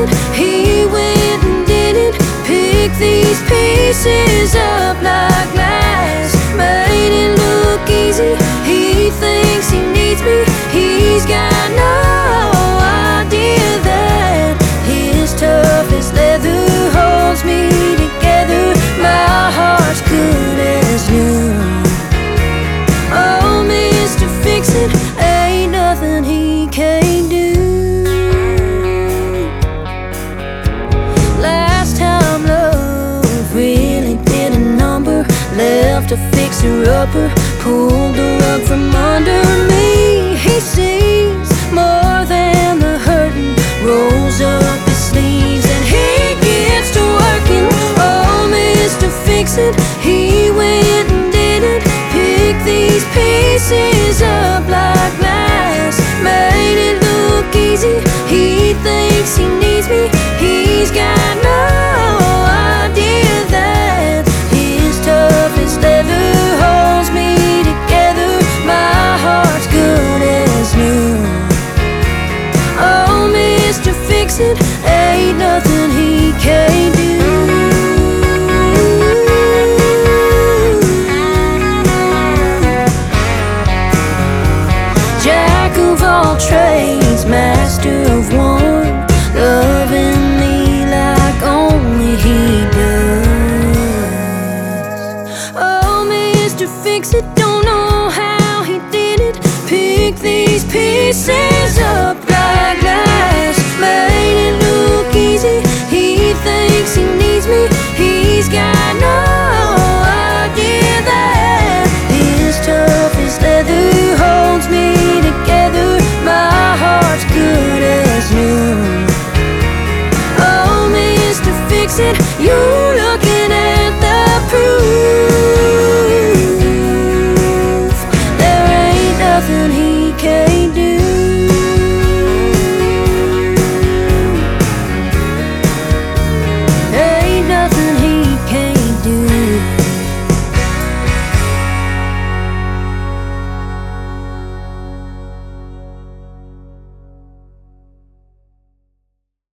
it, he went and did it. Pick these pieces up like glass, made it look easy. He thinks he needs me, he's got no idea that his toughest leather holds me together. My heart's good as new. Oh, Mr. Fix-It, ain't nothing he can't do. Last time love really did a number, left a fixer-upper, pulled the rug from under me. He sees more than the hurting, rolls up his sleeves and he gets to working. Oh, Mr. Fix-It, he went and did it. Pick these pieces up like glass, made it look easy. He thinks he needs me, he's got no idea that his toughest leather holds me together. My heart's good as new. Oh, Mr. Fix-It, ain't nothing he can't do. Jack of all trades, master of one, loving me like only he does. Oh, Mr. Fix-It, don't know how he did it. Pick these pieces up like glass, made it look easy. He thinks he needs me, he's got no idea that his toughest leather holds me together. My heart's good as new. Oh, Mr. Fix-It, you're looking at the proof. There ain't nothing he can't do.